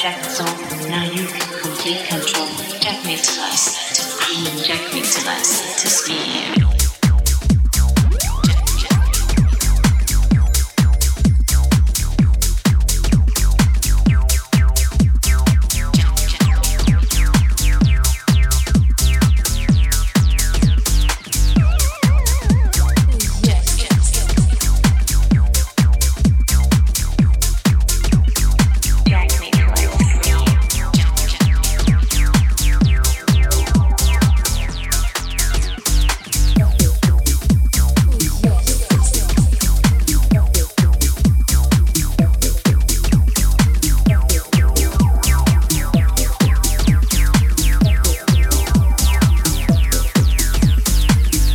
That's all. Now you complete control. Inject me to lust, to inject me to lust, to speed.